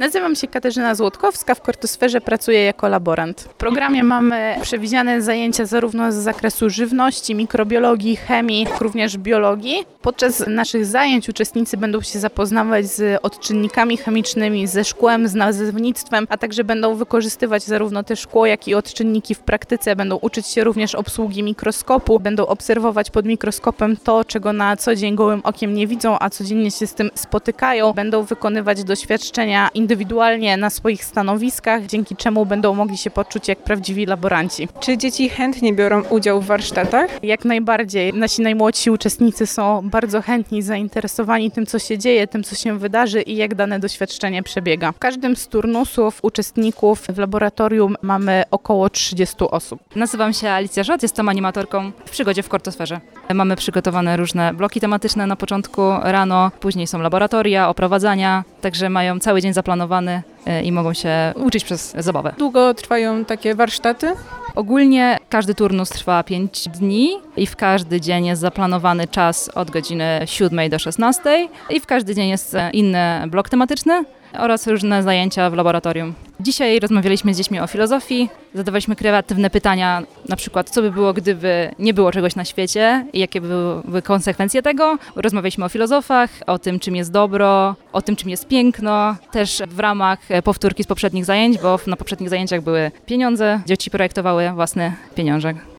Nazywam się Katarzyna Złotkowska, w Kortosferze pracuję jako laborant. W programie mamy przewidziane zajęcia zarówno z zakresu żywności, mikrobiologii, chemii, jak również biologii. Podczas naszych zajęć uczestnicy będą się zapoznawać z odczynnikami chemicznymi, ze szkłem, z nazewnictwem, a także będą wykorzystywać zarówno te szkło, jak i odczynniki w praktyce. Będą uczyć się również obsługi mikroskopu, będą obserwować pod mikroskopem to, czego na co dzień gołym okiem nie widzą, a codziennie się z tym spotykają. Będą wykonywać doświadczenia indywidualnie na swoich stanowiskach, dzięki czemu będą mogli się poczuć jak prawdziwi laboranci. Czy dzieci chętnie biorą udział w warsztatach? Jak najbardziej. Nasi najmłodsi uczestnicy są bardzo chętni, zainteresowani tym, co się dzieje, tym, co się wydarzy i jak dane doświadczenie przebiega. W każdym z turnusów uczestników w laboratorium mamy około 30 osób. Nazywam się Alicja Żot, jestem animatorką w Przygodzie w Kortosferze. Mamy przygotowane różne bloki tematyczne na początku rano, później są laboratoria, oprowadzania, także mają cały dzień zaplanowany i mogą się uczyć przez zabawę. Długo trwają takie warsztaty? Ogólnie każdy turnus trwa 5 dni i w każdy dzień jest zaplanowany czas od godziny 7 do 16 i w każdy dzień jest inny blok tematyczny oraz różne zajęcia w laboratorium. Dzisiaj rozmawialiśmy z dziećmi o filozofii, zadawaliśmy kreatywne pytania, na przykład co by było, gdyby nie było czegoś na świecie i jakie były konsekwencje tego. Rozmawialiśmy o filozofach, o tym, czym jest dobro, o tym, czym jest piękno, też w ramach powtórki z poprzednich zajęć, bo na poprzednich zajęciach były pieniądze, dzieci projektowały własny pieniążek.